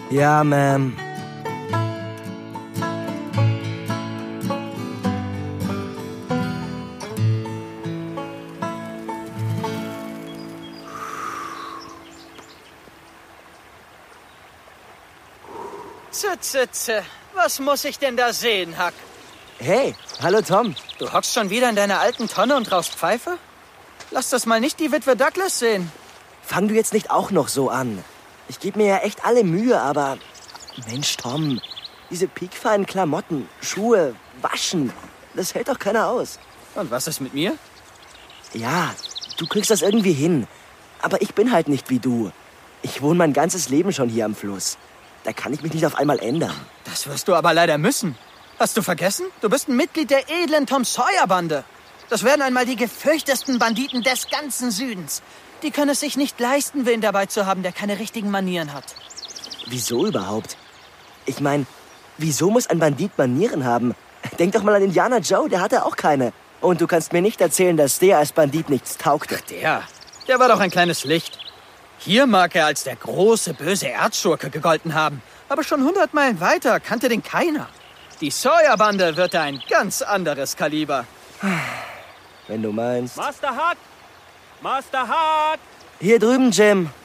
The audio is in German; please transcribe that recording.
Ja, Ma'am. Was muss ich denn da sehen, Huck? Hey, hallo Tom. Du hockst schon wieder in deiner alten Tonne und rauchst Pfeife? Lass das mal nicht die Witwe Douglas sehen. Fang du jetzt nicht auch noch so an. Ich gebe mir ja echt alle Mühe, aber... Mensch, Tom, diese piekfeinen Klamotten, Schuhe, Waschen, das hält doch keiner aus. Und was ist mit mir? Ja, du kriegst das irgendwie hin. Aber ich bin halt nicht wie du. Ich wohne mein ganzes Leben schon hier am Fluss. Da kann ich mich nicht auf einmal ändern. Das wirst du aber leider müssen. Hast du vergessen? Du bist ein Mitglied der edlen Tom Sawyer-Bande. Das werden einmal die gefürchtesten Banditen des ganzen Südens. Die können es sich nicht leisten, wen dabei zu haben, der keine richtigen Manieren hat. Wieso überhaupt? Ich meine, wieso muss ein Bandit Manieren haben? Denk doch mal an Indiana Joe, der hatte auch keine. Und du kannst mir nicht erzählen, dass der als Bandit nichts taugte. Ach, der war doch ein kleines Licht. Hier mag er als der große, böse Erzschurke gegolten haben. Aber schon 100 Meilen weiter kannte den keiner. Die Sawyer-Bande wird ein ganz anderes Kaliber. Wenn du meinst. Master Huck! Master Huck! Hier drüben, Jim.